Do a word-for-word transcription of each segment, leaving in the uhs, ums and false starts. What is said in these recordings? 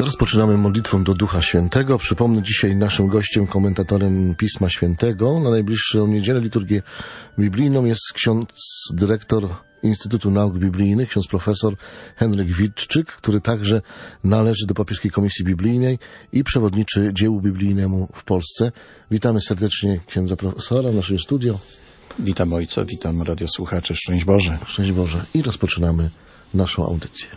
Rozpoczynamy modlitwą do Ducha Świętego. Przypomnę, dzisiaj naszym gościem, komentatorem Pisma Świętego na najbliższą niedzielę liturgię biblijną jest ksiądz dyrektor Instytutu Nauk Biblijnych, ksiądz profesor Henryk Witczyk, który także należy do Papieskiej Komisji Biblijnej i przewodniczy dziełu biblijnemu w Polsce. Witamy serdecznie księdza profesora w naszym studio. Witam ojca, witam radiosłuchaczy. Szczęść Boże. Szczęść Boże. I rozpoczynamy naszą audycję.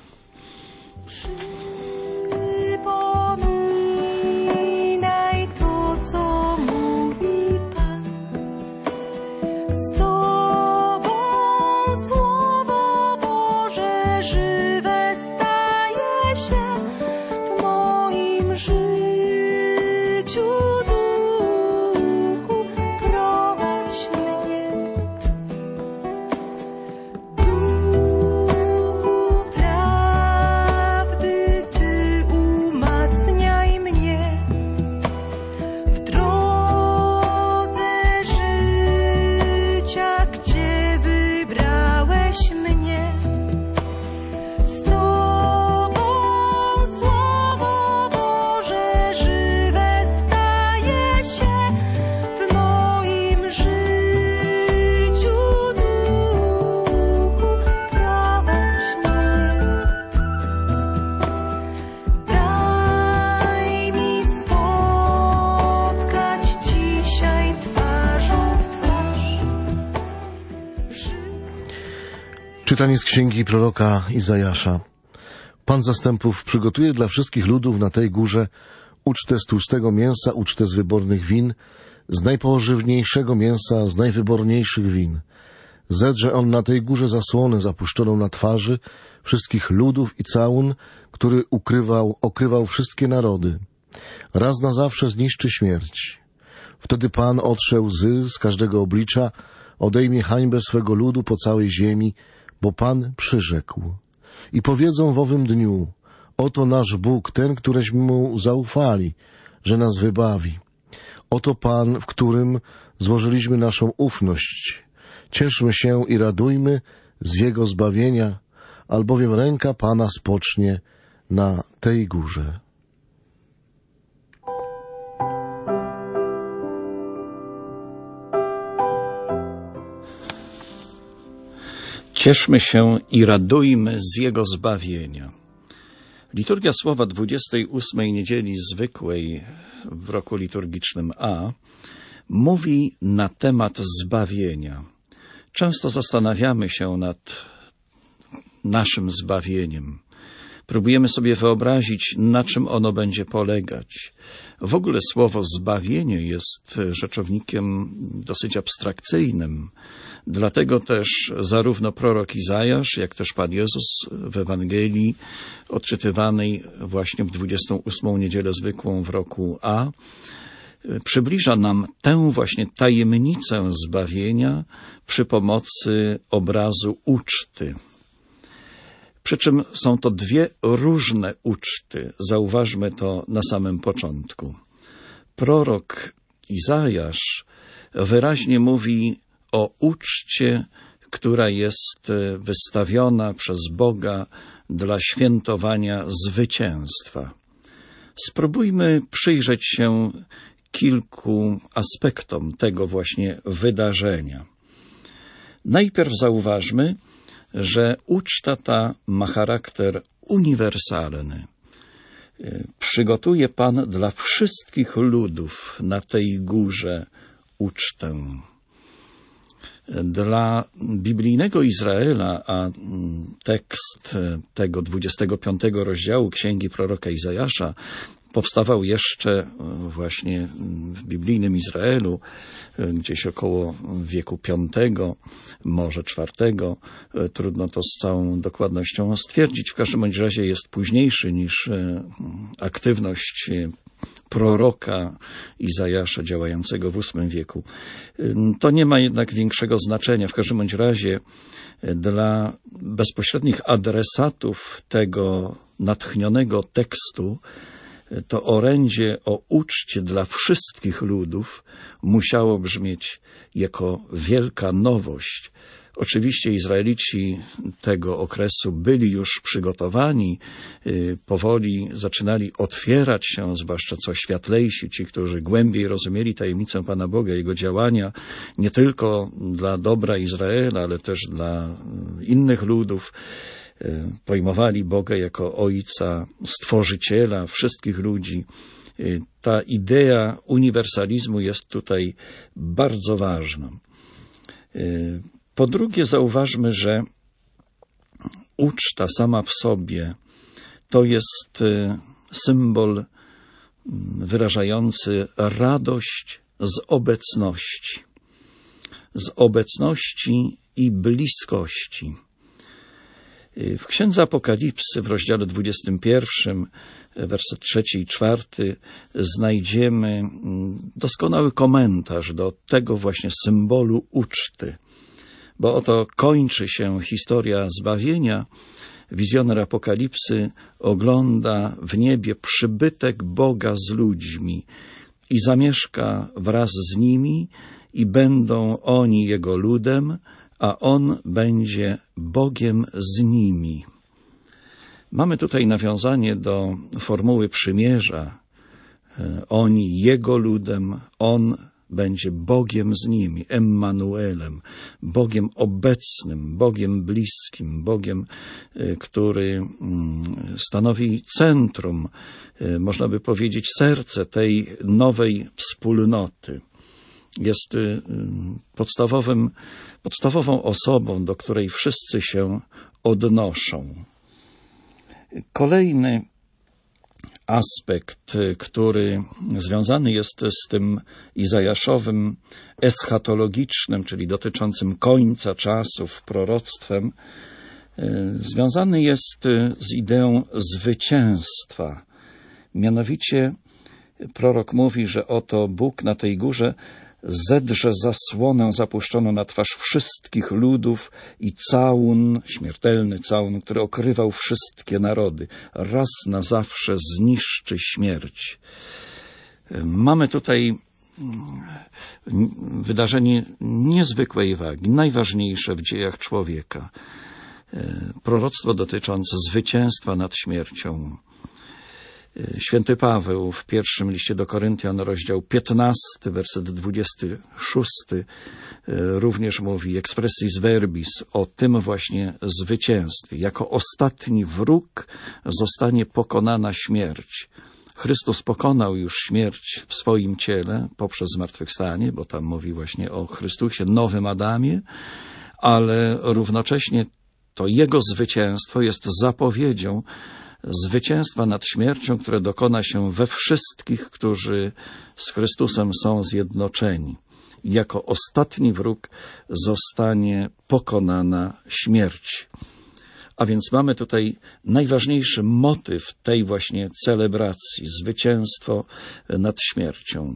Czytanie z księgi proroka Izajasza. Pan zastępów przygotuje dla wszystkich ludów na tej górze ucztę z tłustego mięsa, ucztę z wybornych win, z najpożywniejszego mięsa, z najwyborniejszych win. Zedrze on na tej górze zasłonę zapuszczoną na twarzy wszystkich ludów i całun, który ukrywał, okrywał wszystkie narody. Raz na zawsze zniszczy śmierć. Wtedy Pan otrze łzy z każdego oblicza, odejmie hańbę swego ludu po całej ziemi, bo Pan przyrzekł. I powiedzą w owym dniu, oto nasz Bóg, ten, któreśmy Mu zaufali, że nas wybawi. Oto Pan, w którym złożyliśmy naszą ufność. Cieszmy się i radujmy z Jego zbawienia, albowiem ręka Pana spocznie na tej górze. Cieszmy się i radujmy z Jego zbawienia. Liturgia Słowa dwudziestej ósmej niedzieli zwykłej w roku liturgicznym A mówi na temat zbawienia. Często zastanawiamy się nad naszym zbawieniem. Próbujemy sobie wyobrazić, na czym ono będzie polegać. W ogóle słowo zbawienie jest rzeczownikiem dosyć abstrakcyjnym. Dlatego też zarówno prorok Izajasz, jak też Pan Jezus w Ewangelii odczytywanej właśnie w dwudziestą ósmą niedzielę zwykłą w roku A przybliża nam tę właśnie tajemnicę zbawienia przy pomocy obrazu uczty. Przy czym są to dwie różne uczty. Zauważmy to na samym początku. Prorok Izajasz wyraźnie mówi o uczcie, która jest wystawiona przez Boga dla świętowania zwycięstwa. Spróbujmy przyjrzeć się kilku aspektom tego właśnie wydarzenia. Najpierw zauważmy, że uczta ta ma charakter uniwersalny. Przygotuje Pan dla wszystkich ludów na tej górze ucztę. Dla biblijnego Izraela, a tekst tego dwudziestego piątego rozdziału Księgi proroka Izajasza powstawał jeszcze właśnie w biblijnym Izraelu, gdzieś około wieku piątego, może czwartego. Trudno to z całą dokładnością stwierdzić. W każdym bądź razie jest późniejszy niż aktywność proroka Izajasza działającego w ósmym wieku. To nie ma jednak większego znaczenia. W każdym bądź razie dla bezpośrednich adresatów tego natchnionego tekstu to orędzie o uczcie dla wszystkich ludów musiało brzmieć jako wielka nowość, Oczywiście Izraelici tego okresu byli już przygotowani, powoli zaczynali otwierać się, zwłaszcza co światlejsi, ci, którzy głębiej rozumieli tajemnicę Pana Boga, Jego działania, nie tylko dla dobra Izraela, ale też dla innych ludów. Pojmowali Boga jako Ojca, Stworzyciela wszystkich ludzi. Ta idea uniwersalizmu jest tutaj bardzo ważna. Po drugie, zauważmy, że uczta sama w sobie to jest symbol wyrażający radość z obecności, z obecności i bliskości. W Księdze Apokalipsy w rozdziale dwudziestym pierwszym, werset trzeci i czwarty, znajdziemy doskonały komentarz do tego właśnie symbolu uczty. Bo oto kończy się historia zbawienia. Wizjoner Apokalipsy ogląda w niebie przybytek Boga z ludźmi i zamieszka wraz z nimi i będą oni Jego ludem, a On będzie Bogiem z nimi. Mamy tutaj nawiązanie do formuły przymierza. Oni Jego ludem, On będzie Bogiem z nimi, Emmanuelem, Bogiem obecnym, Bogiem bliskim, Bogiem, który stanowi centrum, można by powiedzieć serce tej nowej wspólnoty. Jest podstawowym, podstawową osobą, do której wszyscy się odnoszą. Kolejny aspekt, który związany jest z tym izajaszowym, eschatologicznym, czyli dotyczącym końca czasów, proroctwem, związany jest z ideą zwycięstwa. Mianowicie prorok mówi, że oto Bóg na tej górze zedrze zasłonę zapuszczoną na twarz wszystkich ludów i całun, śmiertelny całun, który okrywał wszystkie narody. Raz na zawsze zniszczy śmierć. Mamy tutaj wydarzenie niezwykłej wagi, najważniejsze w dziejach człowieka. Proroctwo dotyczące zwycięstwa nad śmiercią. Święty Paweł w pierwszym liście do Koryntian, rozdział piętnasty, werset dwudziesty szósty, również mówi expressis verbis o tym właśnie zwycięstwie. Jako ostatni wróg zostanie pokonana śmierć. Chrystus pokonał już śmierć w swoim ciele poprzez zmartwychwstanie, bo tam mówi właśnie o Chrystusie, nowym Adamie, ale równocześnie to Jego zwycięstwo jest zapowiedzią zwycięstwa nad śmiercią, które dokona się we wszystkich, którzy z Chrystusem są zjednoczeni. Jako ostatni wróg zostanie pokonana śmierć. A więc mamy tutaj najważniejszy motyw tej właśnie celebracji, zwycięstwo nad śmiercią.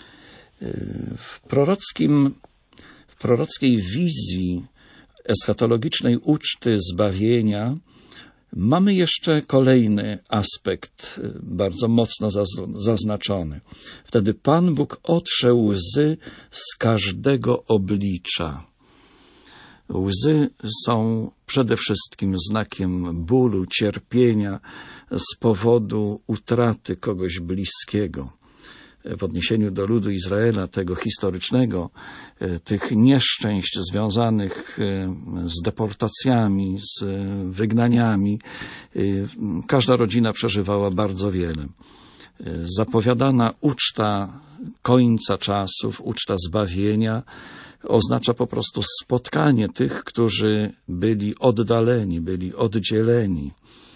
W prorockim, w prorockiej wizji eschatologicznej uczty zbawienia mamy jeszcze kolejny aspekt bardzo mocno zaznaczony. Wtedy Pan Bóg otrze łzy z każdego oblicza. Łzy są przede wszystkim znakiem bólu, cierpienia z powodu utraty kogoś bliskiego. W odniesieniu do ludu Izraela, tego historycznego, tych nieszczęść związanych z deportacjami, z wygnaniami, każda rodzina przeżywała bardzo wiele. Zapowiadana uczta końca czasów, uczta zbawienia oznacza po prostu spotkanie tych, którzy byli oddaleni, byli oddzieleni.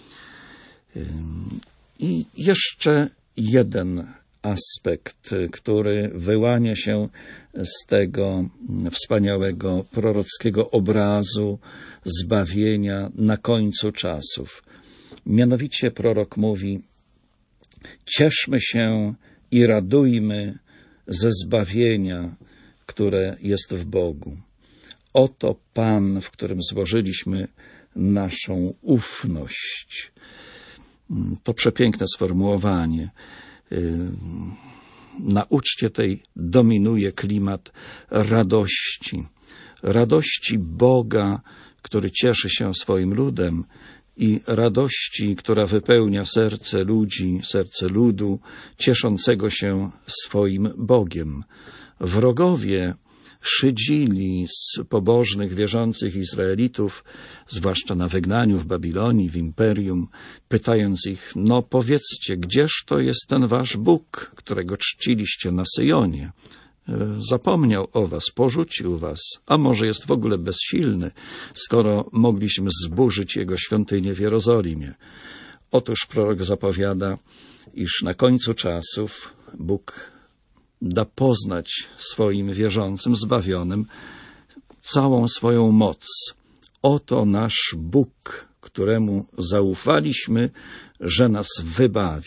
I jeszcze jeden aspekt, który wyłania się z tego wspaniałego prorockiego obrazu zbawienia na końcu czasów. Mianowicie prorok mówi: cieszmy się i radujmy ze zbawienia, które jest w Bogu. Oto Pan, w którym złożyliśmy naszą ufność. To przepiękne sformułowanie. Na uczcie tej dominuje klimat radości. radości Boga, który cieszy się swoim ludem, i radości, która wypełnia serce ludzi, serce ludu, cieszącego się swoim Bogiem. Wrogowie szydzili z pobożnych, wierzących Izraelitów, zwłaszcza na wygnaniu w Babilonii, w imperium, pytając ich, no powiedzcie, gdzież to jest ten wasz Bóg, którego czciliście na Syjonie? Zapomniał o was, porzucił was, a może jest w ogóle bezsilny, skoro mogliśmy zburzyć jego świątynię w Jerozolimie. Otóż prorok zapowiada, iż na końcu czasów Bóg da poznać swoim wierzącym, zbawionym całą swoją moc. Oto nasz Bóg, któremu zaufaliśmy, że nas wybawi.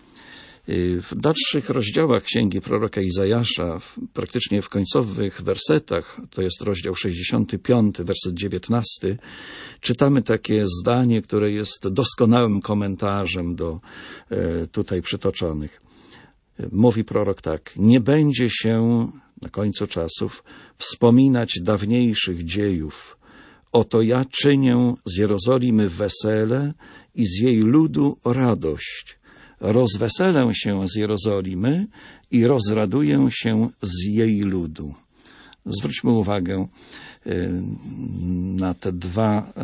W dalszych rozdziałach księgi proroka Izajasza, praktycznie w końcowych wersetach, to jest rozdział sześćdziesiąty piąty, werset dziewiętnasty, czytamy takie zdanie, które jest doskonałym komentarzem do tutaj przytoczonych. Mówi prorok tak: nie będzie się na końcu czasów wspominać dawniejszych dziejów. Oto ja czynię z Jerozolimy wesele i z jej ludu radość. Rozweselę się z Jerozolimy i rozraduję się z jej ludu. Zwróćmy uwagę na te dwa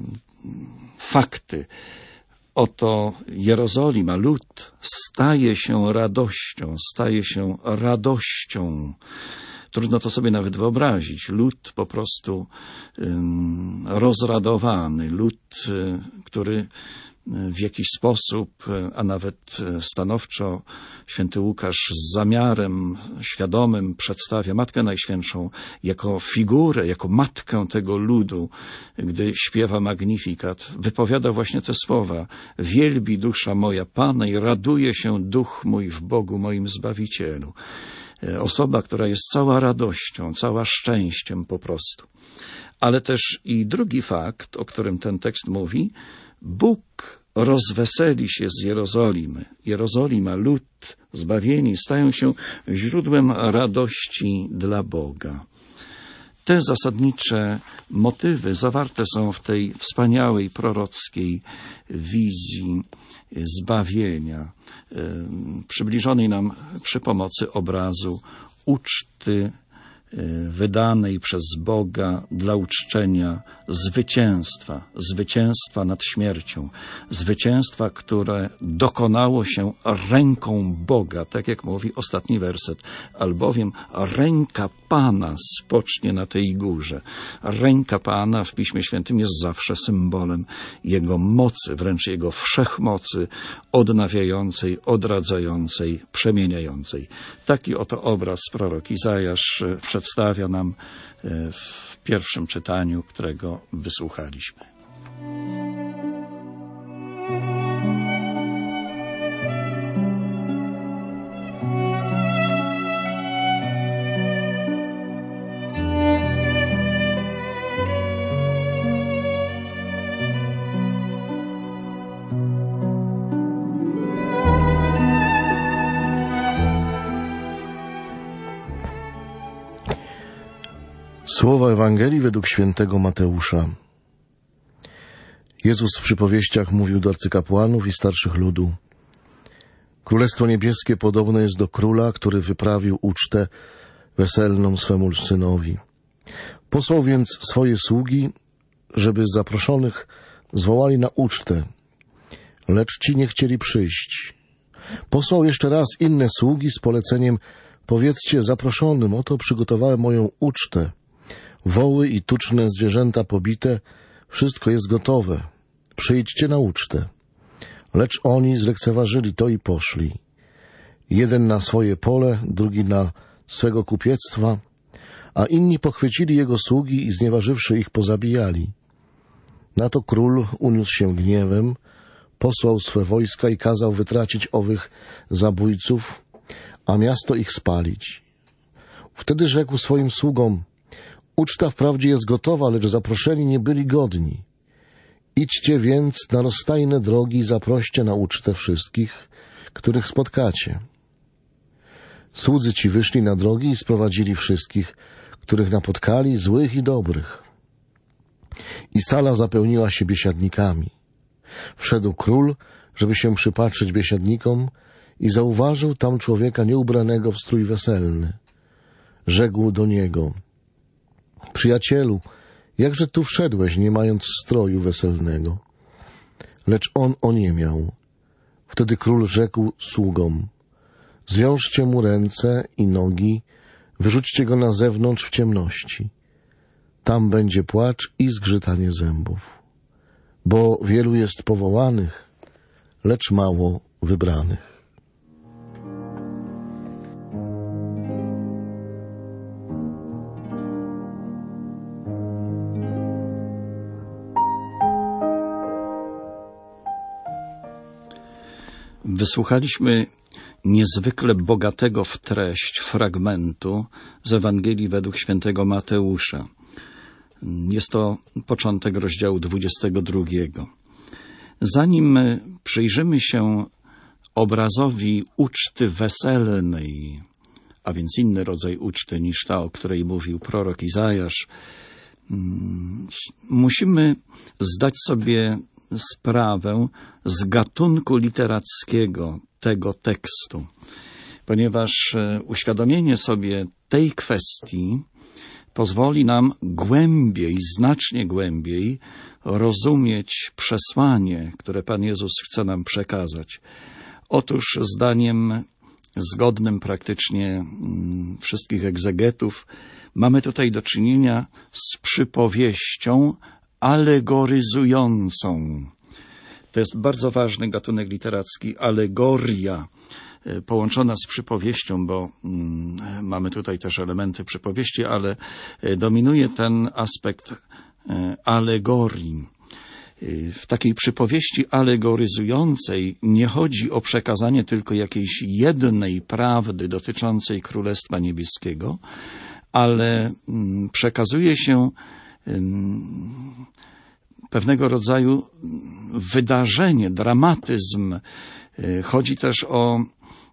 fakty. Oto Jerozolima, lud, staje się radością, staje się radością. Trudno to sobie nawet wyobrazić. Lud po prostu um, rozradowany, lud, który w jakiś sposób, a nawet stanowczo święty Łukasz z zamiarem świadomym przedstawia Matkę Najświętszą jako figurę, jako matkę tego ludu, gdy śpiewa Magnifikat. Wypowiada właśnie te słowa: wielbi dusza moja Pana i raduje się duch mój w Bogu moim Zbawicielu. Osoba, która jest cała radością, cała szczęściem po prostu. Ale też i drugi fakt, o którym ten tekst mówi: Bóg rozweseli się z Jerozolimy. Jerozolima, lud, zbawieni stają się źródłem radości dla Boga. Te zasadnicze motywy zawarte są w tej wspaniałej prorockiej wizji zbawienia, przybliżonej nam przy pomocy obrazu uczty wydanej przez Boga dla uczczenia zwycięstwa, zwycięstwa nad śmiercią, zwycięstwa, które dokonało się ręką Boga, tak jak mówi ostatni werset, albowiem ręka Pana spocznie na tej górze. Ręka Pana w Piśmie Świętym jest zawsze symbolem Jego mocy, wręcz Jego wszechmocy, odnawiającej, odradzającej, przemieniającej. Taki oto obraz prorok Izajasz przedstawia nam w pierwszym czytaniu, którego wysłuchaliśmy. Słowa Ewangelii według świętego Mateusza. Jezus w przypowieściach mówił do arcykapłanów i starszych ludu: Królestwo niebieskie podobne jest do króla, który wyprawił ucztę weselną swemu synowi. Posłał więc swoje sługi, żeby zaproszonych zwołali na ucztę, lecz ci nie chcieli przyjść. Posłał jeszcze raz inne sługi z poleceniem: powiedzcie zaproszonym, oto przygotowałem moją ucztę. Woły i tuczne zwierzęta pobite, wszystko jest gotowe. Przyjdźcie na ucztę. Lecz oni zlekceważyli to i poszli. Jeden na swoje pole, drugi na swego kupiectwa, a inni pochwycili jego sługi i znieważywszy ich pozabijali. Na to król uniósł się gniewem, posłał swe wojska i kazał wytracić owych zabójców, a miasto ich spalić. Wtedy rzekł swoim sługom: uczta wprawdzie jest gotowa, lecz zaproszeni nie byli godni. Idźcie więc na rozstajne drogi i zaproście na ucztę wszystkich, których spotkacie. Słudzy ci wyszli na drogi i sprowadzili wszystkich, których napotkali, złych i dobrych. I sala zapełniła się biesiadnikami. Wszedł król, żeby się przypatrzeć biesiadnikom, i zauważył tam człowieka nieubranego w strój weselny. Rzekł do niego: przyjacielu, jakże tu wszedłeś, nie mając stroju weselnego? Lecz on oniemiał. Wtedy król rzekł sługom: zwiążcie mu ręce i nogi, wyrzućcie go na zewnątrz w ciemności. Tam będzie płacz i zgrzytanie zębów. Bo wielu jest powołanych, lecz mało wybranych. Wysłuchaliśmy niezwykle bogatego w treść fragmentu z Ewangelii według świętego Mateusza. Jest to początek rozdziału dwudziestego drugiego. Zanim przyjrzymy się obrazowi uczty weselnej, a więc inny rodzaj uczty niż ta, o której mówił prorok Izajasz, musimy zdać sobie sprawę z gatunku literackiego tego tekstu, ponieważ uświadomienie sobie tej kwestii pozwoli nam głębiej, znacznie głębiej rozumieć przesłanie, które Pan Jezus chce nam przekazać. Otóż zdaniem zgodnym praktycznie wszystkich egzegetów mamy tutaj do czynienia z przypowieścią alegoryzującą. To jest bardzo ważny gatunek literacki, alegoria, połączona z przypowieścią, bo mm, mamy tutaj też elementy przypowieści, ale dominuje ten aspekt e, alegorii. W takiej przypowieści alegoryzującej nie chodzi o przekazanie tylko jakiejś jednej prawdy dotyczącej Królestwa Niebieskiego, ale mm, przekazuje się mm, pewnego rodzaju wydarzenie, dramatyzm. Chodzi też o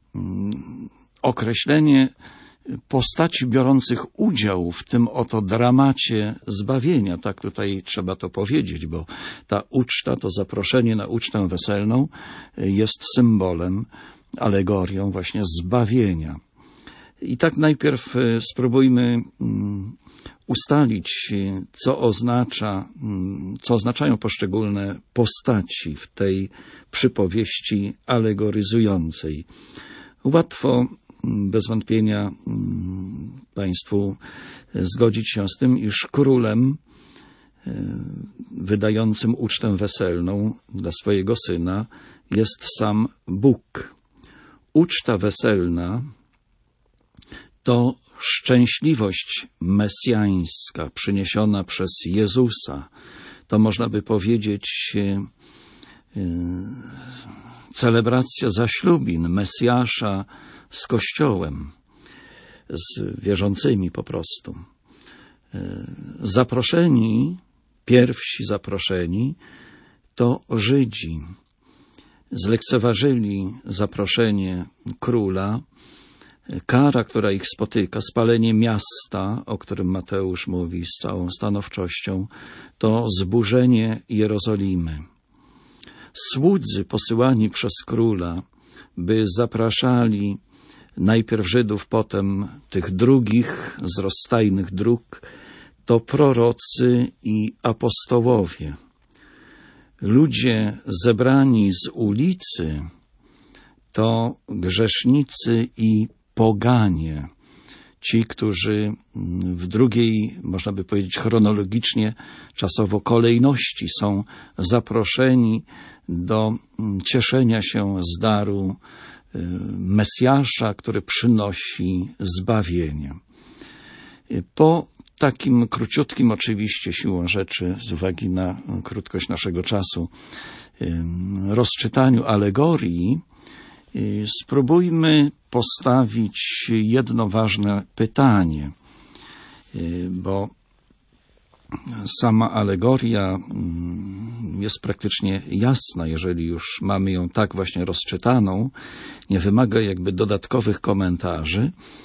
określenie postaci biorących udział w tym oto dramacie zbawienia. Tak tutaj trzeba to powiedzieć, bo ta uczta, to zaproszenie na ucztę weselną jest symbolem, alegorią właśnie zbawienia. I tak najpierw spróbujmy ustalić, co oznacza, co oznaczają poszczególne postaci w tej przypowieści alegoryzującej. Łatwo bez wątpienia Państwu zgodzić się z tym, iż królem wydającym ucztę weselną dla swojego syna jest sam Bóg. Uczta weselna to szczęśliwość mesjańska przyniesiona przez Jezusa. To można by powiedzieć celebracja zaślubin Mesjasza z Kościołem, z wierzącymi po prostu. Zaproszeni, pierwsi zaproszeni to Żydzi. Zlekceważyli zaproszenie króla. Kara, która ich spotyka, spalenie miasta, o którym Mateusz mówi z całą stanowczością, to zburzenie Jerozolimy. Słudzy posyłani przez króla, by zapraszali najpierw Żydów, potem tych drugich z rozstajnych dróg, to prorocy i apostołowie. Ludzie zebrani z ulicy to grzesznicy i poganie. Ci, którzy w drugiej, można by powiedzieć chronologicznie, czasowo kolejności są zaproszeni do cieszenia się z daru Mesjasza, który przynosi zbawienie. Po takim króciutkim, oczywiście siłą rzeczy, z uwagi na krótkość naszego czasu, rozczytaniu alegorii, spróbujmy postawić jedno ważne pytanie, bo sama alegoria jest praktycznie jasna, jeżeli już mamy ją tak właśnie rozczytaną, nie wymaga jakby dodatkowych komentarzy.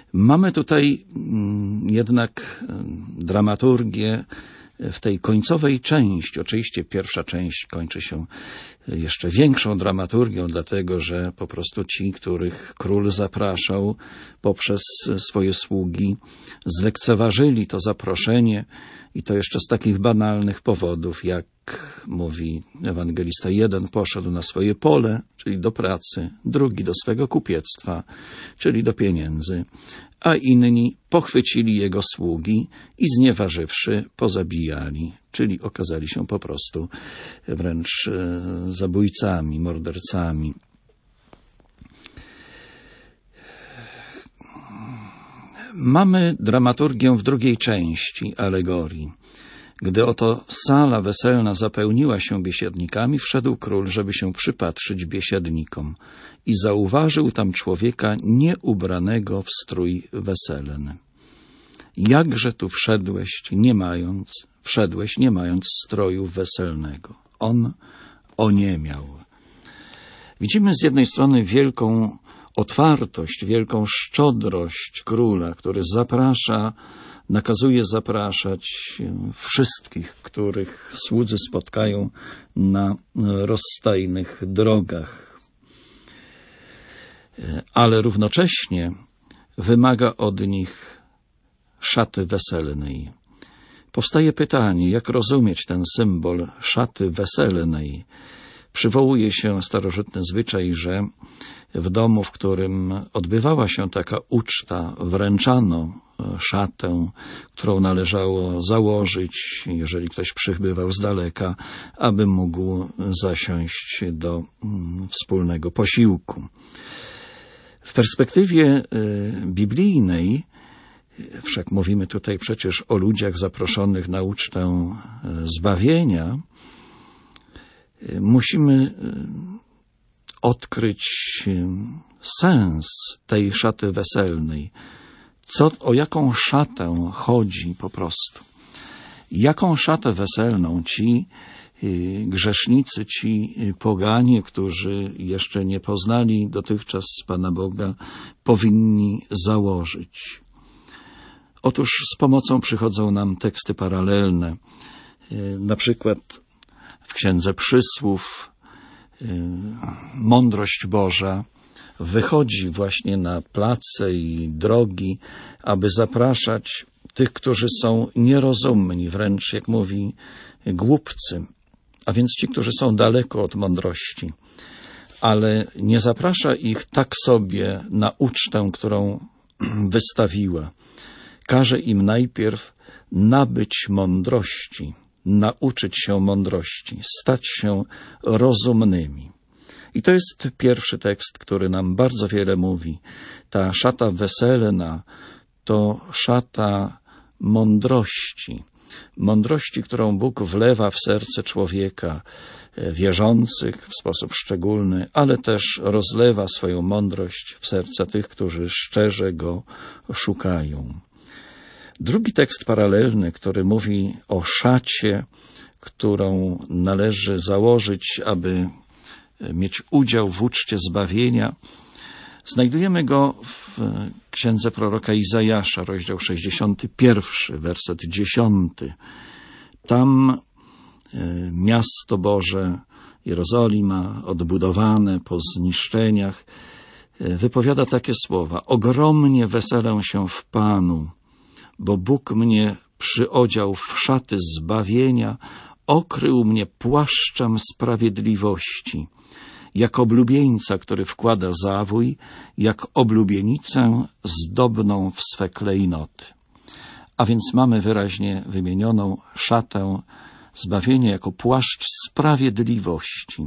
Mamy tutaj jednak dramaturgię w tej końcowej części. Oczywiście pierwsza część kończy się jeszcze większą dramaturgią, dlatego że po prostu ci, których król zapraszał poprzez swoje sługi, zlekceważyli to zaproszenie i to jeszcze z takich banalnych powodów, jak mówi ewangelista, jeden poszedł na swoje pole, czyli do pracy, drugi do swego kupiectwa, czyli do pieniędzy, a inni pochwycili jego sługi i znieważywszy pozabijali, czyli okazali się po prostu wręcz zabójcami, mordercami. Mamy dramaturgię w drugiej części alegorii. Gdy oto sala weselna zapełniła się biesiadnikami, wszedł król, żeby się przypatrzyć biesiadnikom i zauważył tam człowieka nieubranego w strój weselny. Jakże tu wszedłeś, nie mając, wszedłeś, nie mając stroju weselnego? On oniemiał. Widzimy z jednej strony wielką otwartość, wielką szczodrość króla, który zaprasza, nakazuje zapraszać wszystkich, których słudzy spotkają na rozstajnych drogach. Ale równocześnie wymaga od nich szaty weselnej. Powstaje pytanie, jak rozumieć ten symbol szaty weselnej? Przywołuje się starożytny zwyczaj, że w domu, w którym odbywała się taka uczta, wręczano szatę, którą należało założyć, jeżeli ktoś przybywał z daleka, aby mógł zasiąść do wspólnego posiłku. W perspektywie biblijnej, wszak mówimy tutaj przecież o ludziach zaproszonych na ucztę zbawienia, musimy odkryć sens tej szaty weselnej. Co, o jaką szatę chodzi po prostu? Jaką szatę weselną ci grzesznicy, ci poganie, którzy jeszcze nie poznali dotychczas Pana Boga, powinni założyć? Otóż z pomocą przychodzą nam teksty paralelne. Na przykład w Księdze Przysłów mądrość Boża wychodzi właśnie na place i drogi, aby zapraszać tych, którzy są nierozumni, wręcz, jak mówi, głupcy, a więc ci, którzy są daleko od mądrości. Ale nie zaprasza ich tak sobie na ucztę, którą wystawiła. Każe im najpierw nabyć mądrości, nauczyć się mądrości, stać się rozumnymi. I to jest pierwszy tekst, który nam bardzo wiele mówi. Ta szata weselna to szata mądrości. Mądrości, którą Bóg wlewa w serce człowieka, wierzących w sposób szczególny, ale też rozlewa swoją mądrość w serca tych, którzy szczerze Go szukają. Drugi tekst paralelny, który mówi o szacie, którą należy założyć, aby mieć udział w uczcie zbawienia, znajdujemy go w księdze proroka Izajasza, rozdział sześćdziesiąty pierwszy, werset dziesiąty. Tam miasto Boże, Jerozolima, odbudowane po zniszczeniach, wypowiada takie słowa: ogromnie weselę się w Panu, bo Bóg mnie przyodział w szaty zbawienia, okrył mnie płaszczem sprawiedliwości, jak oblubieńca, który wkłada zawój, jak oblubienicę zdobną w swe klejnoty. A więc mamy wyraźnie wymienioną szatę zbawienia jako płaszcz sprawiedliwości.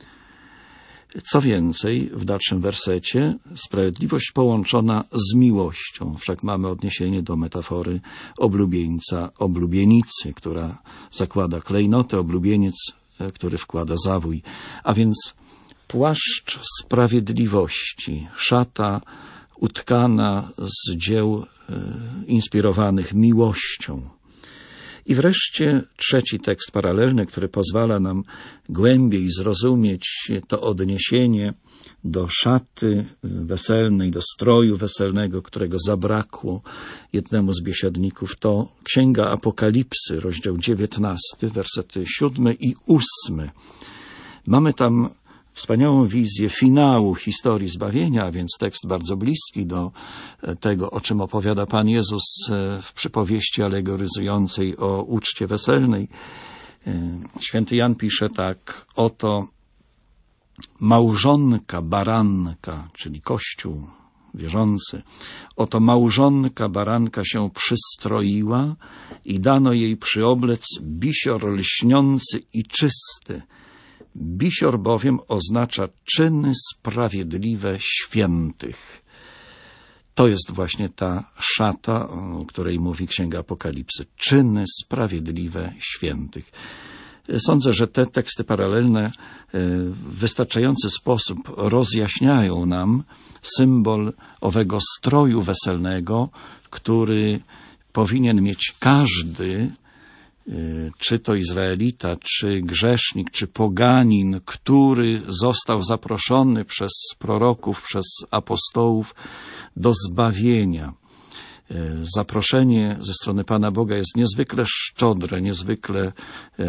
Co więcej, w dalszym wersecie, sprawiedliwość połączona z miłością. Wszak mamy odniesienie do metafory oblubieńca, oblubienicy, która zakłada klejnotę, oblubieniec, który wkłada zawój. A więc płaszcz sprawiedliwości, szata utkana z dzieł inspirowanych miłością. I wreszcie trzeci tekst paralelny, który pozwala nam głębiej zrozumieć to odniesienie do szaty weselnej, do stroju weselnego, którego zabrakło jednemu z biesiadników, to Księga Apokalipsy, rozdział dziewiętnasty, wersety siódmy i ósmy. Mamy tam wspaniałą wizję finału historii zbawienia, a więc tekst bardzo bliski do tego, o czym opowiada Pan Jezus w przypowieści alegoryzującej o uczcie weselnej. Święty Jan pisze tak: oto małżonka baranka, czyli Kościół wierzący, oto małżonka baranka się przystroiła i dano jej przyoblec bisior lśniący i czysty. Bisior bowiem oznacza czyny sprawiedliwe świętych. To jest właśnie ta szata, o której mówi Księga Apokalipsy. Czyny sprawiedliwe świętych. Sądzę, że te teksty paralelne w wystarczający sposób rozjaśniają nam symbol owego stroju weselnego, który powinien mieć każdy, czy to Izraelita, czy grzesznik, czy poganin, który został zaproszony przez proroków, przez apostołów do zbawienia. Zaproszenie ze strony Pana Boga jest niezwykle szczodre, niezwykle e,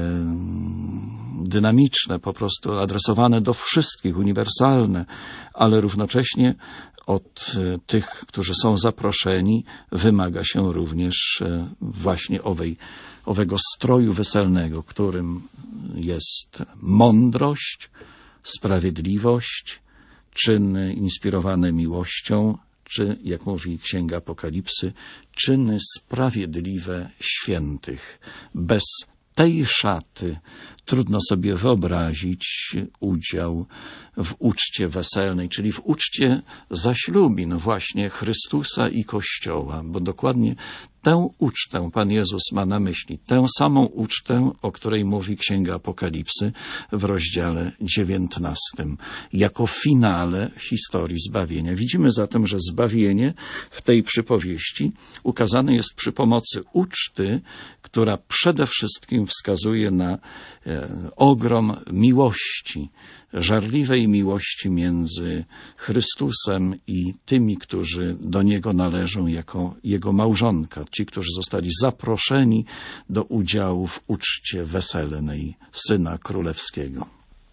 dynamiczne, po prostu adresowane do wszystkich, uniwersalne, ale równocześnie od e, tych, którzy są zaproszeni, wymaga się również e, właśnie owej, owego stroju weselnego, którym jest mądrość, sprawiedliwość, czyny inspirowane miłością, czy, jak mówi Księga Apokalipsy, czyny sprawiedliwe świętych. Bez tej szaty trudno sobie wyobrazić udział w uczcie weselnej, czyli w uczcie zaślubin właśnie Chrystusa i Kościoła, bo dokładnie tę ucztę Pan Jezus ma na myśli, tę samą ucztę, o której mówi Księga Apokalipsy w rozdziale dziewiętnastym, jako finale historii zbawienia. Widzimy zatem, że zbawienie w tej przypowieści ukazane jest przy pomocy uczty, która przede wszystkim wskazuje na e, ogrom miłości, żarliwej miłości między Chrystusem i tymi, którzy do Niego należą jako Jego małżonka, ci, którzy zostali zaproszeni do udziału w uczcie weselnej Syna Królewskiego.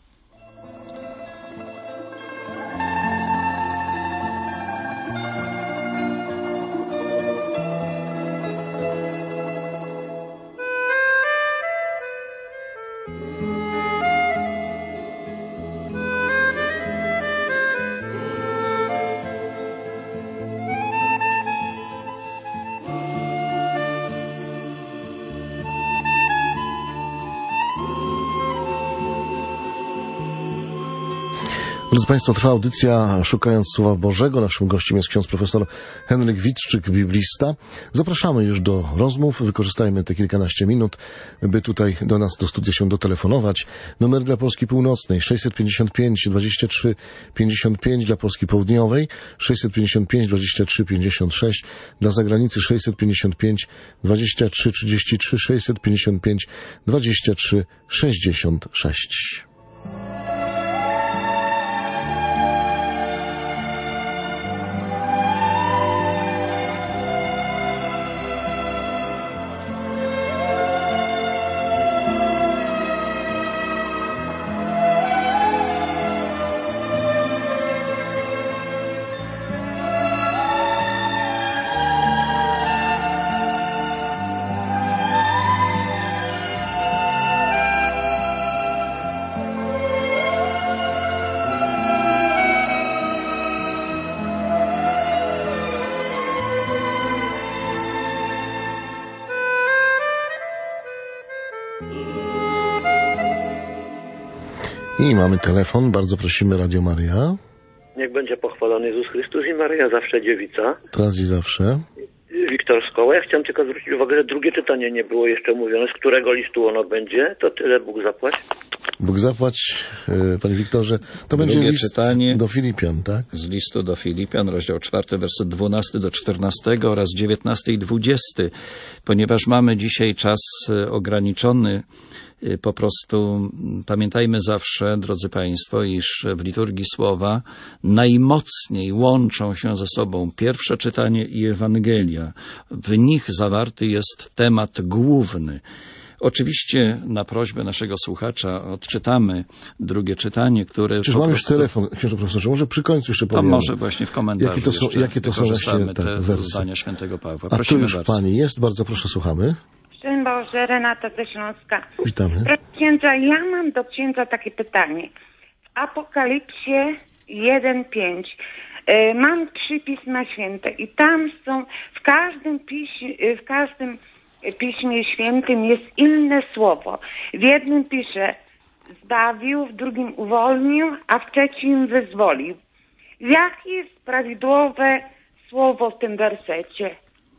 Drodzy Państwo, trwa audycja Szukając Słowa Bożego. Naszym gościem jest ksiądz profesor Henryk Witczyk, biblista. Zapraszamy już do rozmów. Wykorzystajmy te kilkanaście minut, by tutaj do nas, do studia się dotelefonować. Numer dla Polski Północnej sześćset pięćdziesiąt pięć dwadzieścia trzy pięćdziesiąt pięć, dla Polski Południowej sześćset pięćdziesiąt pięć dwadzieścia trzy pięćdziesiąt sześć, dla zagranicy sześćset pięćdziesiąt pięć dwadzieścia trzy trzydzieści trzy, sześćset pięćdziesiąt pięć dwadzieścia trzy sześćdziesiąt sześć. I mamy telefon, bardzo prosimy, Radio Maryja. Niech będzie pochwalony Jezus Chrystus i Maryja zawsze dziewica. Teraz i zawsze. Wiktor Skoła. Ja chciałem tylko zwrócić uwagę, że drugie czytanie nie było jeszcze mówione, z którego listu ono będzie. To tyle, Bóg zapłać. Bóg zapłać, Panie Wiktorze. To Drugie będzie list czytanie do Filipian, tak? z listu do Filipian, rozdział czwarty, werset dwunasty do czternastego oraz dziewiętnasty i dwudziesty. Ponieważ mamy dzisiaj czas ograniczony, po prostu pamiętajmy zawsze, drodzy Państwo, iż w liturgii słowa najmocniej łączą się ze sobą pierwsze czytanie i Ewangelia. W nich zawarty jest temat główny. Oczywiście na prośbę naszego słuchacza odczytamy drugie czytanie, które... Czyż mam już telefon, księże profesorze, może przy końcu jeszcze To powiem. może właśnie w komentarzu jakie to są, jakie to są właśnie te tak, wersy. zdania świętego Pawła. A Prosimy tu już bardzo. Pani jest, bardzo proszę, słuchamy. Szczęść Boże, Renata ze Śląska. Witamy. Proszę księdza, ja mam do księdza takie pytanie. W Apokalipsie jeden pięć y, mam trzy Pisma Święte i tam są, w każdym, piśmie, w każdym Piśmie Świętym jest inne słowo. W jednym pisze zbawił, w drugim uwolnił, a w trzecim wyzwolił. Jakie jest prawidłowe słowo w tym wersecie?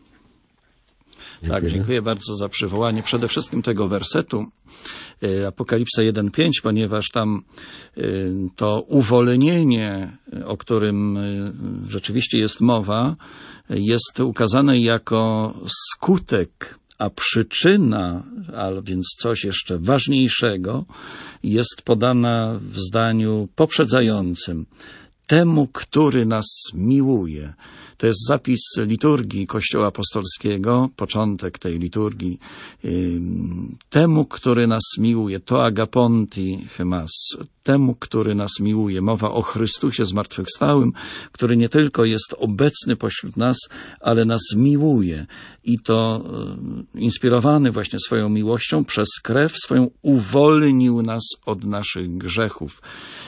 Tak, dziękuję bardzo za przywołanie przede wszystkim tego wersetu Apokalipsa jeden pięć, ponieważ tam to uwolnienie, o którym rzeczywiście jest mowa, jest ukazane jako skutek, a przyczyna, a więc coś jeszcze ważniejszego, jest podana w zdaniu poprzedzającym. Temu, który nas miłuje. To jest zapis liturgii Kościoła Apostolskiego, początek tej liturgii. Temu, który nas miłuje, to agaponti chemas, temu, który nas miłuje. Mowa o Chrystusie zmartwychwstałym, który nie tylko jest obecny pośród nas, ale nas miłuje. I to inspirowany właśnie swoją miłością przez krew swoją uwolnił nas od naszych grzechów.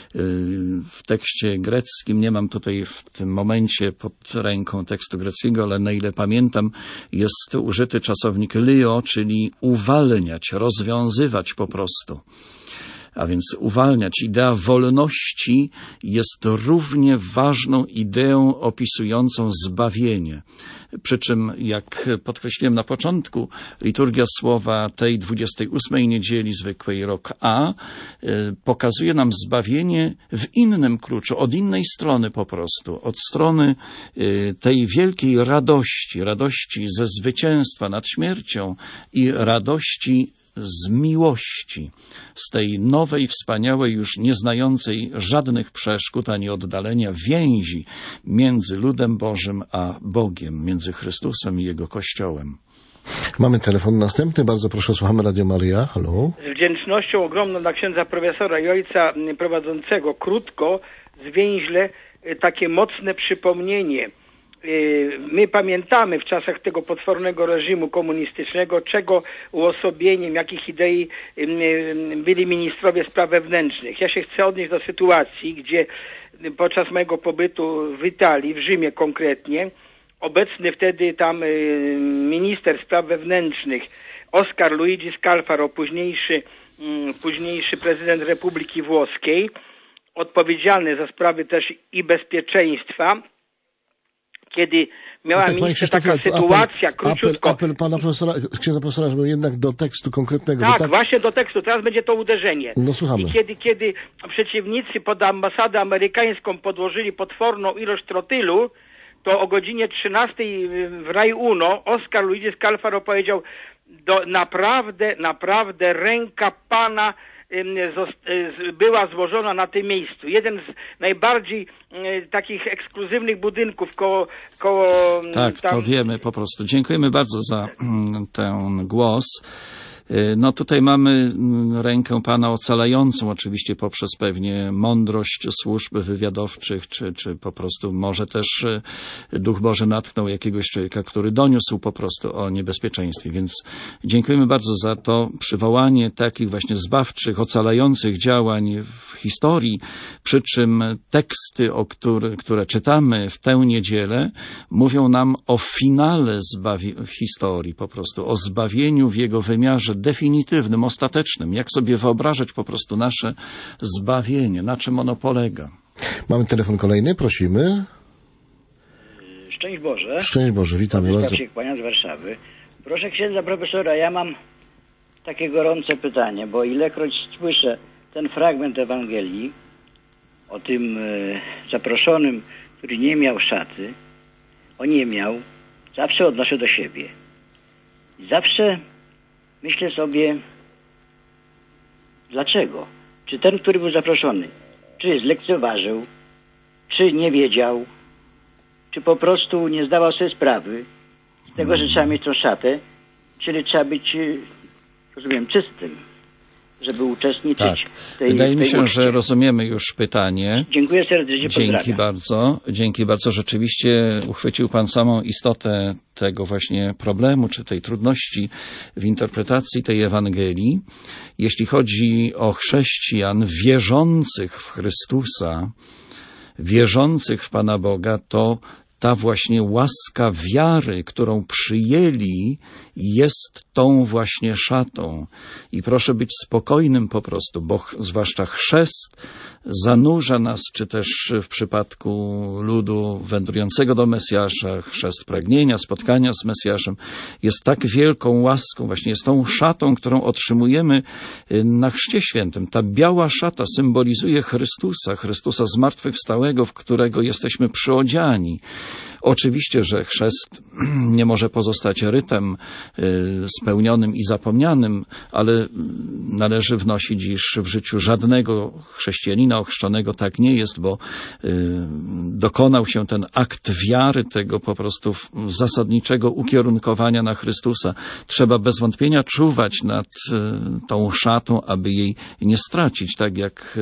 W tekście greckim, nie mam tutaj w tym momencie pod ręką tekstu greckiego, ale na ile pamiętam, jest użyty czasownik lyo, czyli uwalniać, rozwiązywać po prostu. A więc uwalniać. Idea wolności jest równie ważną ideą opisującą zbawienie. Przy czym, jak podkreśliłem na początku, liturgia słowa tej dwudziestej ósmej niedzieli zwykłej rok A pokazuje nam zbawienie w innym kluczu, od innej strony po prostu, od strony tej wielkiej radości, radości ze zwycięstwa nad śmiercią i radości z miłości, z tej nowej, wspaniałej, już nie znającej żadnych przeszkód ani oddalenia więzi między ludem Bożym a Bogiem, między Chrystusem i Jego Kościołem. Mamy telefon następny, bardzo proszę, słuchamy Radio Maryja. Halo. Z wdzięcznością ogromną dla księdza profesora i ojca prowadzącego krótko, zwięźle, takie mocne przypomnienie. My pamiętamy w czasach tego potwornego reżimu komunistycznego, czego uosobieniem, jakich idei byli ministrowie spraw wewnętrznych. Ja się chcę odnieść do sytuacji, gdzie podczas mojego pobytu w Italii, w Rzymie konkretnie, obecny wtedy tam minister spraw wewnętrznych Oscar Luigi Scalfaro, późniejszy, późniejszy prezydent Republiki Włoskiej, odpowiedzialny za sprawy też i bezpieczeństwa, kiedy miała tak, miejsce taka sytuacja, apel, króciutko. Apel, apel pana profesora, księdza profesora, żeby jednak do tekstu konkretnego. Tak, tak, właśnie do tekstu. Teraz będzie to uderzenie. No słuchamy. I kiedy, kiedy przeciwnicy pod ambasadę amerykańską podłożyli potworną ilość trotylu, to o godzinie trzynastej w Rai Uno Oscar Luigi Scalfaro powiedział, do, naprawdę, naprawdę ręka Pana była złożona na tym miejscu. Jeden z najbardziej takich ekskluzywnych budynków koło... koło tak, tam... to wiemy po prostu. Dziękujemy bardzo za ten głos. No tutaj mamy rękę Pana ocalającą oczywiście poprzez pewnie mądrość służb wywiadowczych, czy, czy po prostu może też Duch Boży natknął jakiegoś człowieka, który doniósł po prostu o niebezpieczeństwie. Więc dziękujemy bardzo za to przywołanie takich właśnie zbawczych, ocalających działań w historii, przy czym teksty, o które, które czytamy w tę niedzielę, mówią nam o finale zbawi- historii po prostu, o zbawieniu w jego wymiarze definitywnym, ostatecznym. Jak sobie wyobrażać po prostu nasze zbawienie, na czym ono polega? Mamy telefon kolejny, prosimy. Szczęść Boże. Szczęść Boże, witamy bardzo. Się kłania z Warszawy. Proszę księdza profesora, ja mam takie gorące pytanie, bo ilekroć słyszę ten fragment Ewangelii o tym e, zaproszonym, który nie miał szaty, on nie miał, zawsze odnoszę do siebie. I zawsze myślę sobie, dlaczego? Czy ten, który był zaproszony, czy zlekceważył, czy nie wiedział, czy po prostu nie zdawał sobie sprawy z tego, że trzeba mieć tą szatę, czyli trzeba być, rozumiem, czystym, żeby uczestniczyć Tak. w tej Wydaje mi tej się, uczcie. że rozumiemy już pytanie. Dziękuję serdecznie, Dzięki pozdrawiam. bardzo. Dzięki bardzo. Rzeczywiście uchwycił Pan samą istotę tego właśnie problemu, czy tej trudności w interpretacji tej Ewangelii. Jeśli chodzi o chrześcijan wierzących w Chrystusa, wierzących w Pana Boga, to ta właśnie łaska wiary, którą przyjęli, jest tą właśnie szatą. I proszę być spokojnym po prostu, bo zwłaszcza chrzest zanurza nas, czy też w przypadku ludu wędrującego do Mesjasza, chrzest pragnienia, spotkania z Mesjaszem, jest tak wielką łaską, właśnie jest tą szatą, którą otrzymujemy na Chrzcie Świętym. Ta biała szata symbolizuje Chrystusa, Chrystusa zmartwychwstałego, w którego jesteśmy przyodziani. Oczywiście, że chrzest nie może pozostać rytem spełnionym i zapomnianym, ale należy wnosić, iż w życiu żadnego chrześcijanina ochrzczonego tak nie jest, bo dokonał się ten akt wiary, tego po prostu zasadniczego ukierunkowania na Chrystusa. Trzeba bez wątpienia czuwać nad tą szatą, aby jej nie stracić, tak jak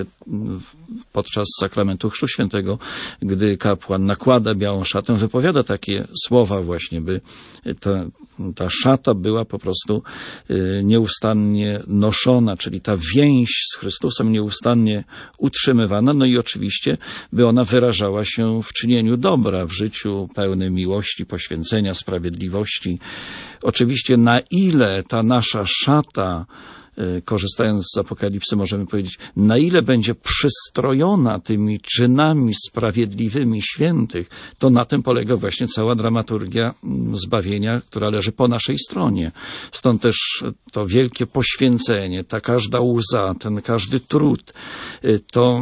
podczas sakramentu Chrztu Świętego, gdy kapłan nakłada białą szatę, wypowiada takie słowa właśnie, by ta, ta szata była po prostu nieustannie noszona, czyli ta więź z Chrystusem nieustannie utrzymywana, no i oczywiście, by ona wyrażała się w czynieniu dobra, w życiu pełnym miłości, poświęcenia, sprawiedliwości. Oczywiście na ile ta nasza szata, korzystając z Apokalipsy, możemy powiedzieć, na ile będzie przystrojona tymi czynami sprawiedliwymi świętych, to na tym polega właśnie cała dramaturgia zbawienia, która leży po naszej stronie. Stąd też to wielkie poświęcenie, ta każda łza, ten każdy trud, to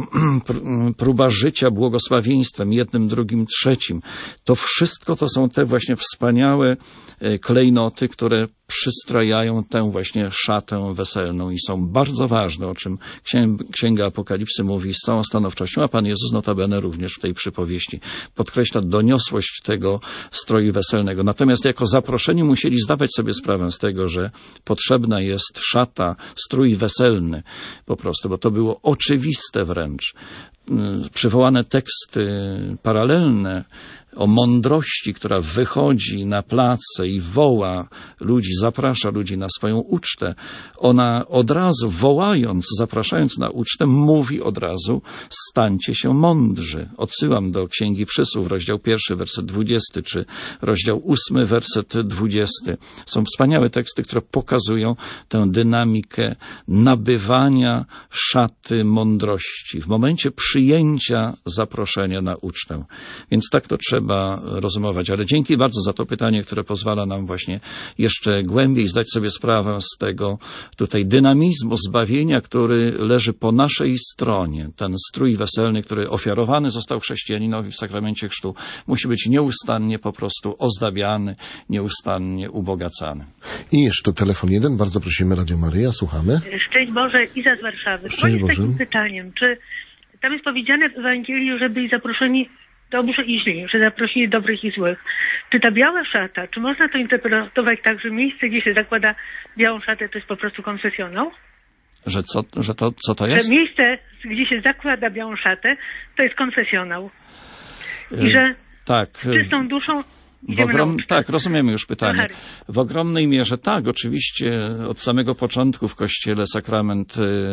próba życia błogosławieństwem, jednym, drugim, trzecim. To wszystko to są te właśnie wspaniałe klejnoty, które przystrojają tę właśnie szatę weselną i są bardzo ważne, o czym Księga Apokalipsy mówi z całą stanowczością, a Pan Jezus notabene również w tej przypowieści podkreśla doniosłość tego stroju weselnego. Natomiast jako zaproszeni musieli zdawać sobie sprawę z tego, że potrzebna jest szata, strój weselny po prostu, bo to było oczywiste wręcz. Przywołane teksty paralelne o mądrości, która wychodzi na place i woła ludzi, zaprasza ludzi na swoją ucztę. Ona od razu, wołając, zapraszając na ucztę, mówi od razu: stańcie się mądrzy. Odsyłam do Księgi Przysłów, rozdział pierwszy, werset dwudziesty, czy rozdział ósmy, werset dwudziesty. Są wspaniałe teksty, które pokazują tę dynamikę nabywania szaty mądrości w momencie przyjęcia zaproszenia na ucztę. Więc tak to trzeba rozumować. Ale dzięki bardzo za to pytanie, które pozwala nam właśnie jeszcze głębiej zdać sobie sprawę z tego tutaj dynamizmu zbawienia, który leży po naszej stronie. Ten strój weselny, który ofiarowany został chrześcijaninowi w sakramencie chrztu, musi być nieustannie po prostu ozdabiany, nieustannie ubogacany. I jeszcze telefon jeden. Bardzo prosimy, Radio Maryja, słuchamy. Szczęść Boże, Iza z Warszawy. Szczęść Z Boże. takim pytaniem, czy tam jest powiedziane w Ewangelii, że byli zaproszeni dobrzy i źli, że zaprosili dobrych i złych. Czy ta biała szata, czy można to interpretować tak, że miejsce, gdzie się zakłada białą szatę, to jest po prostu konfesjonał? Że co, że to, co to jest? Że miejsce, gdzie się zakłada białą szatę, to jest konfesjonał. I że tak. czystą duszą W ogrom... Tak, rozumiemy już pytanie. W ogromnej mierze tak, oczywiście od samego początku w Kościele sakrament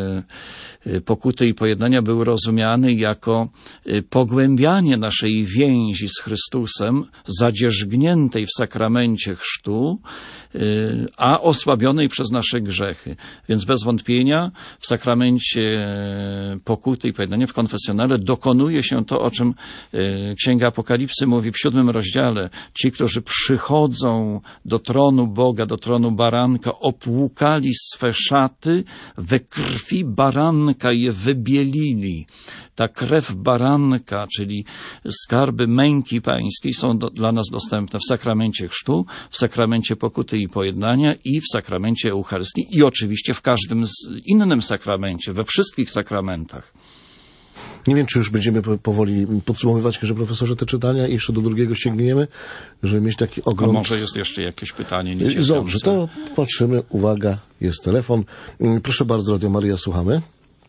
pokuty i pojednania był rozumiany jako pogłębianie naszej więzi z Chrystusem, zadzierzgniętej w sakramencie chrztu, a osłabionej przez nasze grzechy. Więc bez wątpienia w sakramencie pokuty i pojednania, w konfesjonale dokonuje się to, o czym Księga Apokalipsy mówi w siódmym rozdziale. Ci, którzy przychodzą do tronu Boga, do tronu baranka, opłukali swe szaty, we krwi baranka je wybielili. Ta krew baranka, czyli skarby męki pańskiej, są do, dla nas dostępne w sakramencie chrztu, w sakramencie pokuty i pojednania i w sakramencie Eucharystii i oczywiście w każdym z innym sakramencie, we wszystkich sakramentach. Nie wiem, czy już będziemy powoli podsumowywać, że profesorze, te czytania i jeszcze do drugiego sięgniemy, żeby mieć taki ogląd. A może jest jeszcze jakieś pytanie? Nie Dobrze, to patrzymy. Uwaga, jest telefon. Proszę bardzo, Radio Maryja, słuchamy.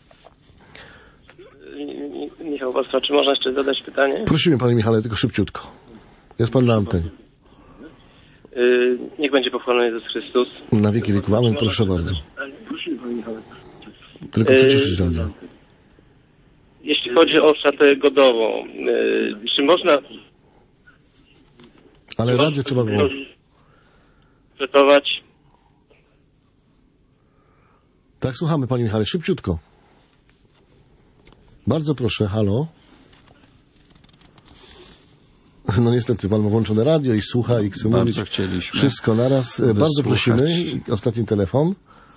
Michał Wostra, czy można jeszcze zadać pytanie? Prosimy, panie Michale, tylko szybciutko. Jest pan na antenie. Yy, niech będzie pochwalony Jezus Chrystus. Na wieki wieków. Amen, proszę bardzo. Prosimy, panie Michale. Tylko przyciszyć radio. Yy, jeśli chodzi o szatę godową, yy, czy można... Ale czy radio trzeba było... ...interpretować? Tak, słuchamy, panie Michale, szybciutko. Bardzo proszę, halo. No niestety, pan ma włączone radio i słucha i chce mówić wszystko naraz. Wysłuchać. Bardzo prosimy. Ostatni telefon.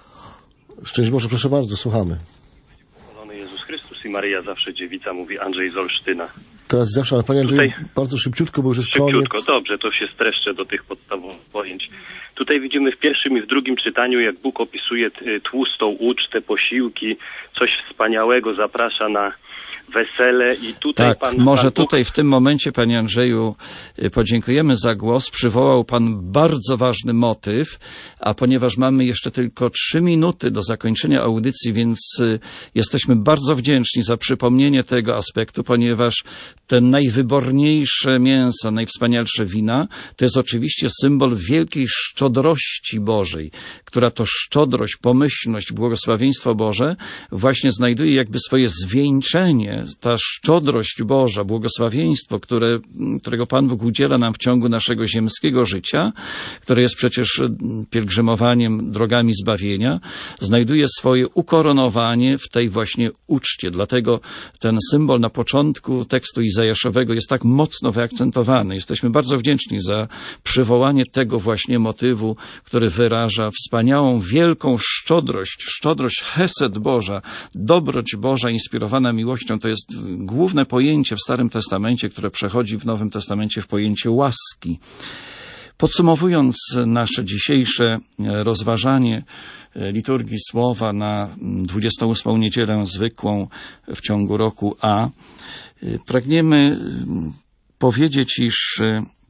Szczęść Boże, proszę bardzo, słuchamy. Chwalony Jezus Chrystus i Maryja zawsze dziewica, mówi Andrzej z Olsztyna. Teraz zawsze, ale panie Andrzeju, Tutaj... bardzo szybciutko, bo już jest szybciutko, koniec. Dobrze, to się streszczę do tych podstawowych pojęć. Tutaj widzimy w pierwszym i w drugim czytaniu, jak Bóg opisuje tłustą ucztę, posiłki, coś wspaniałego, zaprasza na wesele i tutaj tak, pan... może pan tutaj w tym momencie, panie Andrzeju, podziękujemy za głos. Przywołał pan bardzo ważny motyw, a ponieważ mamy jeszcze tylko trzy minuty do zakończenia audycji, więc jesteśmy bardzo wdzięczni za przypomnienie tego aspektu, ponieważ te najwyborniejsze mięso, najwspanialsze wina, to jest oczywiście symbol wielkiej szczodrości Bożej, która to szczodrość, pomyślność, błogosławieństwo Boże właśnie znajduje jakby swoje zwieńczenie. Ta szczodrość Boża, błogosławieństwo, które, którego Pan Bóg udziela nam w ciągu naszego ziemskiego życia, które jest przecież pielgrzymowaniem drogami zbawienia, znajduje swoje ukoronowanie w tej właśnie uczcie. Dlatego ten symbol na początku tekstu Izajaszowego jest tak mocno wyakcentowany. Jesteśmy bardzo wdzięczni za przywołanie tego właśnie motywu, który wyraża wspaniałą, wielką szczodrość, szczodrość Hesed Boża, dobroć Boża inspirowana miłością. To jest główne pojęcie w Starym Testamencie, które przechodzi w Nowym Testamencie w pojęcie łaski. Podsumowując nasze dzisiejsze rozważanie liturgii Słowa na dwudziestą ósmą niedzielę zwykłą w ciągu roku A, pragniemy powiedzieć, iż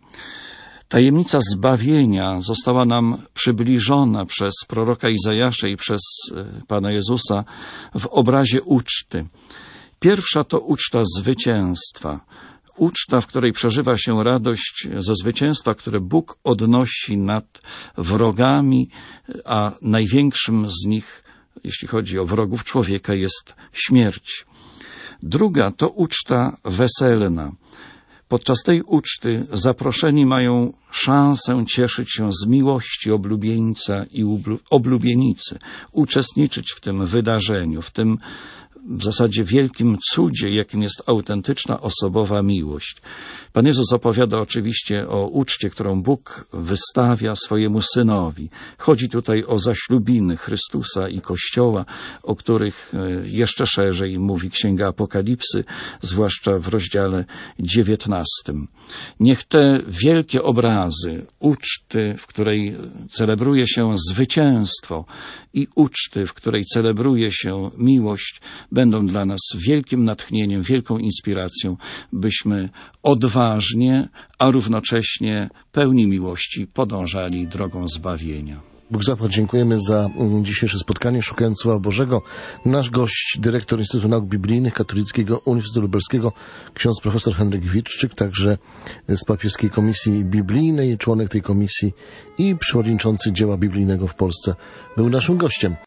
tajemnica zbawienia została nam przybliżona przez proroka Izajasza i przez Pana Jezusa w obrazie uczty. Pierwsza to uczta zwycięstwa. Uczta, w której przeżywa się radość ze zwycięstwa, które Bóg odnosi nad wrogami, a największym z nich, jeśli chodzi o wrogów człowieka, jest śmierć. Druga to uczta weselna. Podczas tej uczty zaproszeni mają szansę cieszyć się z miłości oblubieńca i oblubienicy, uczestniczyć w tym wydarzeniu, w tym w zasadzie wielkim cudzie, jakim jest autentyczna osobowa miłość. Pan Jezus opowiada oczywiście o uczcie, którą Bóg wystawia swojemu Synowi. Chodzi tutaj o zaślubiny Chrystusa i Kościoła, o których jeszcze szerzej mówi Księga Apokalipsy, zwłaszcza w rozdziale dziewiętnastym. Niech te wielkie obrazy uczty, w której celebruje się zwycięstwo, i uczty, w której celebruje się miłość, będą dla nas wielkim natchnieniem, wielką inspiracją, byśmy odważnie, a równocześnie pełni miłości podążali drogą zbawienia. Bóg zapłać, dziękujemy za dzisiejsze spotkanie Szukając Słowa Bożego. Nasz gość, dyrektor Instytutu Nauk Biblijnych Katolickiego Uniwersytetu Lubelskiego, ksiądz profesor Henryk Witczyk, także z Papieskiej Komisji Biblijnej, członek tej komisji i przewodniczący dzieła biblijnego w Polsce, był naszym gościem.